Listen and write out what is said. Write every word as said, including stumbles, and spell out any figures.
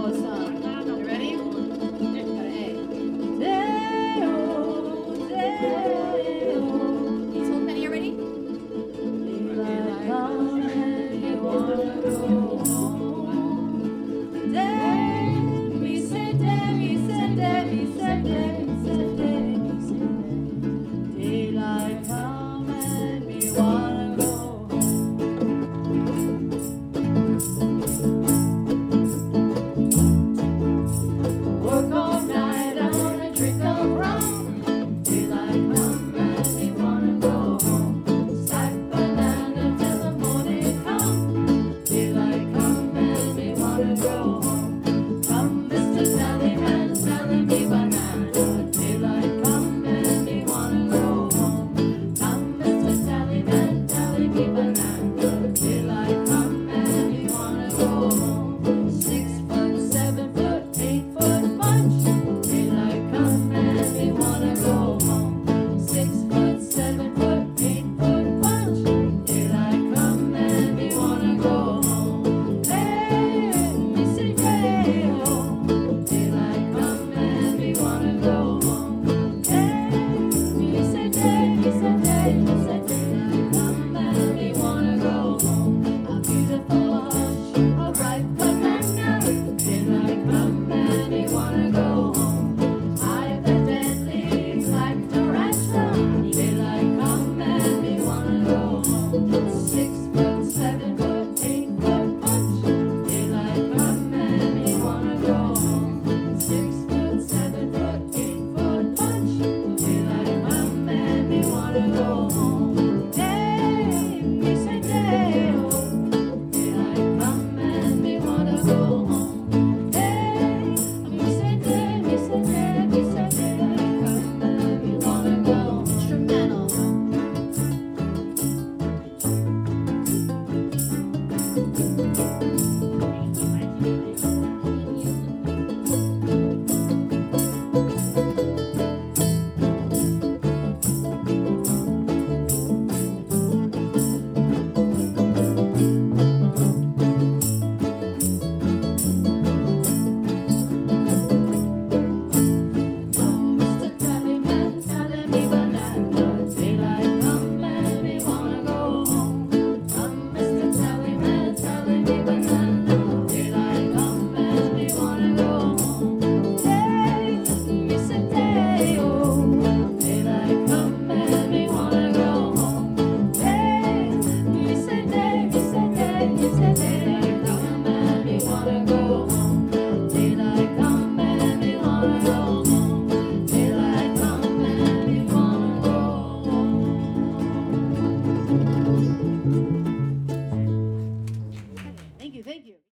Awesome. You ready? Hey. Deo, Deo. Each little penny, you ready? Daylight come and you wanna go home. Day, we said day, we said day, we said day, we said day, we said day. Daylight come and we wanna go home. Work all night, I wanna drink of rum. Daylight come and we wanna go home. Stack banana till the morning come. Daylight come and we wanna go home.